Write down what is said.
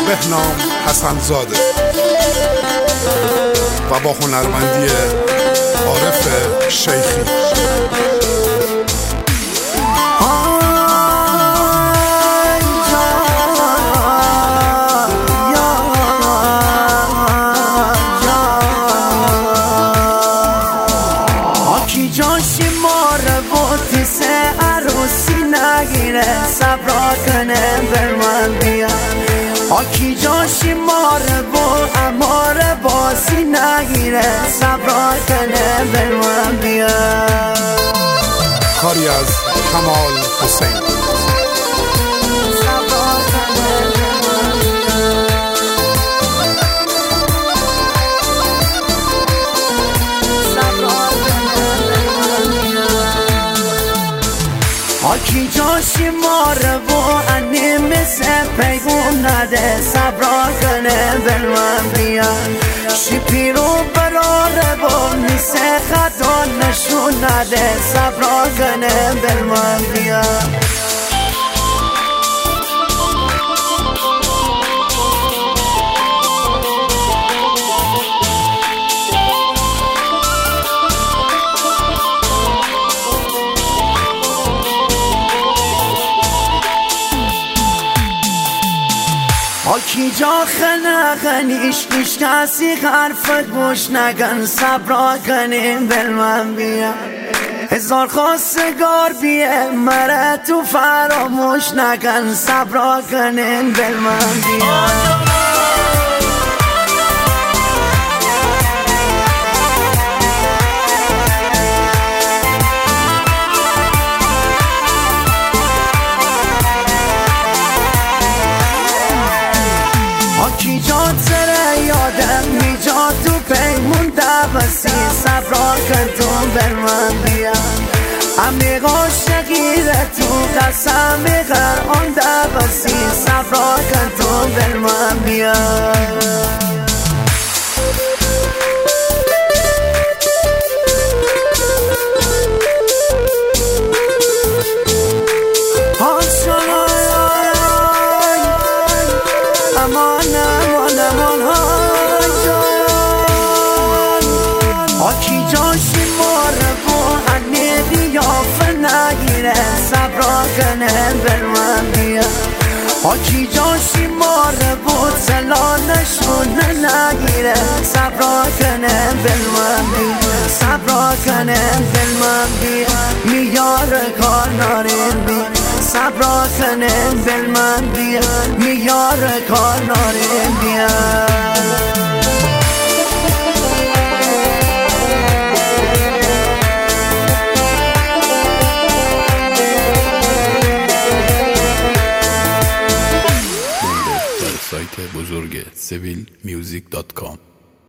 بهنام حسن‌زاده و با هنرمندی عارف شیخی. صبر کنه بر من بیا آکی جاشی ماره با اماره باسی نگیره صبر کنه بر من بیا. کاری از کمال حسین. آکی جاشی ماره و انی مثل پیگون نده صبر کنه بر من بیا شی پیرو براره با نیسه خدا نشون نده صبر کنه بر من بیا. آکی جا خنقنیش نیش کسی حرفت گوش نگن صبر کنیم بر من بیا هزار خواستگار بیه مره تو فراموش نگن صبر کنیم بر من بیا. آکی جان سره یادم میجا تو پیمون دبسی صبر کن تو بر من بیا عمیق عاشقیره تو قسم قرآن دبسی صبر کن تو بر من بیا. آکی جاشی ماره با انی بیافه نگیره صبر کنه بر من بیا آکی جاشی ماره با سلا نشونه نگیره صبر کنه بر من بیا صبر کنه بر من بیا میار کار نارین بیا صبر کنه بر من بیا میار کار نارین بیا. سایت بزرگ civilmusic.com